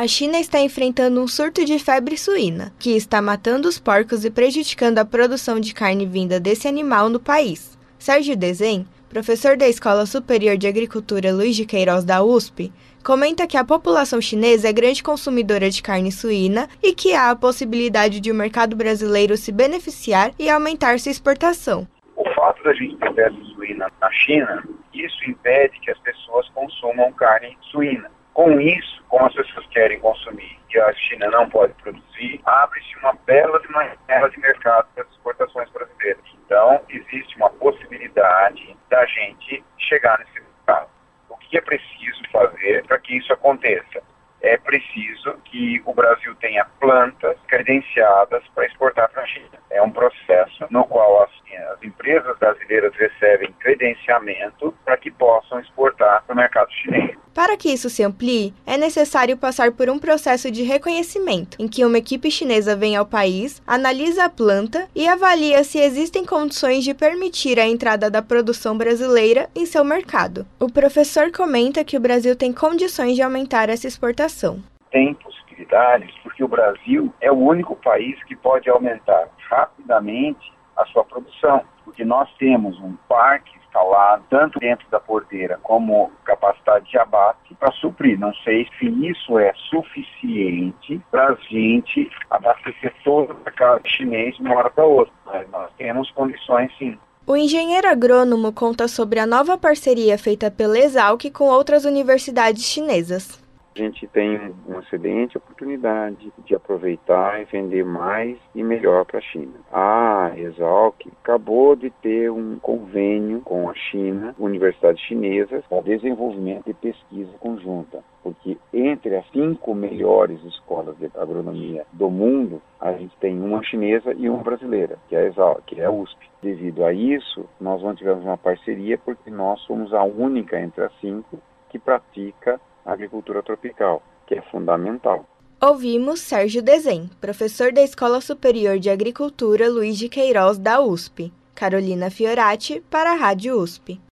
A China está enfrentando um surto de febre suína, que está matando os porcos e prejudicando a produção de carne vinda desse animal no país. Sérgio Desen, professor da Escola Superior de Agricultura Luiz de Queiroz da USP, comenta que a população chinesa é grande consumidora de carne suína e que há a possibilidade de o mercado brasileiro se beneficiar e aumentar sua exportação. O fato da gente ter febre suína na China, isso impede que as pessoas consumam carne suína. Com isso, como as pessoas querem consumir e a China não pode produzir, abre-se uma bela janela de mercado para as exportações brasileiras. Então, existe uma possibilidade da gente chegar nesse mercado. O que é preciso fazer para que isso aconteça? É preciso que o Brasil tenha plantas credenciadas para exportar para a China. É um processo no qual as empresas brasileiras recebem credenciamento para que possam exportar para o mercado chinês. Para que isso se amplie, é necessário passar por um processo de reconhecimento, em que uma equipe chinesa vem ao país, analisa a planta e avalia se existem condições de permitir a entrada da produção brasileira em seu mercado. O professor comenta que o Brasil tem condições de aumentar essa exportação. Tem possibilidades, porque o Brasil é o único país que pode aumentar rapidamente a sua produção, porque nós temos um parque instalado, tanto dentro da porteira como capacidade de abate, para suprir. Não sei se isso é suficiente para a gente abastecer todo o mercado chinês de uma hora para outra, mas nós temos condições sim. O engenheiro agrônomo conta sobre a nova parceria feita pela Esalq com outras universidades chinesas. A gente tem uma excelente oportunidade de aproveitar e vender mais e melhor para a China. A Esalq acabou de ter um convênio com a China, universidades chinesas, para desenvolvimento de pesquisa conjunta. Porque entre as 5 melhores escolas de agronomia do mundo, a gente tem uma chinesa e uma brasileira, que é a Esalq, que é a USP. Devido a isso, nós mantivemos uma parceria porque nós somos a única entre as 5 que pratica agricultura tropical, que é fundamental. Ouvimos Sérgio Desen, professor da Escola Superior de Agricultura Luiz de Queiroz da USP. Carolina Fiorati, para a Rádio USP.